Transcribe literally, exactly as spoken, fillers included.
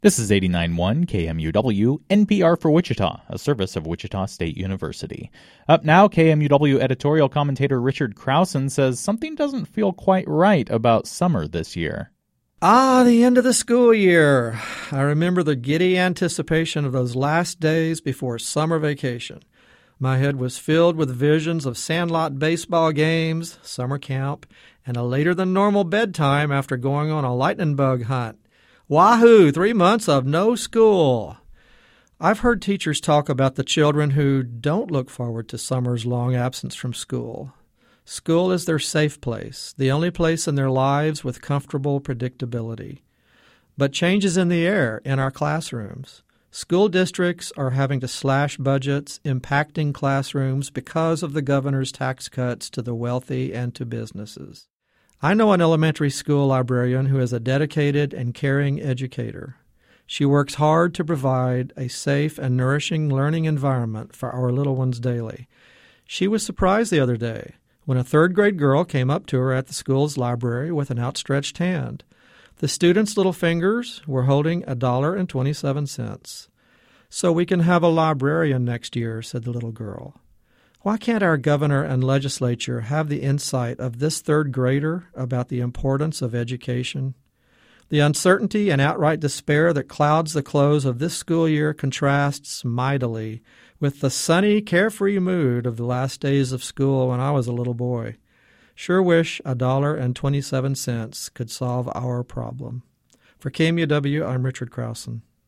This is eighty-nine point one K M U W, N P R for Wichita, a service of Wichita State University. Up now, K M U W editorial commentator Richard Krausen says something doesn't feel quite right about summer this year. Ah, the end of the school year. I remember the giddy anticipation of those last days before summer vacation. My head was filled with visions of sandlot baseball games, summer camp, and a later-than-normal bedtime after going on a lightning bug hunt. Wahoo! Three months of no school. I've heard teachers talk about the children who don't look forward to summer's long absence from school. School is their safe place, the only place in their lives with comfortable predictability. But change is in the air in our classrooms. School districts are having to slash budgets, impacting classrooms because of the governor's tax cuts to the wealthy and to businesses. I know an elementary school librarian who is a dedicated and caring educator. She works hard to provide a safe and nourishing learning environment for our little ones daily. She was surprised the other day when a third-grade girl came up to her at the school's library with an outstretched hand. The student's little fingers were holding a dollar and twenty-seven cents. "So we can have a librarian next year," said the little girl. Why can't our governor and legislature have the insight of this third grader about the importance of education? The uncertainty and outright despair that clouds the close of this school year contrasts mightily with the sunny, carefree mood of the last days of school when I was a little boy. Sure wish a dollar and twenty-seven cents could solve our problem. For K M U W, I'm Richard Krausen.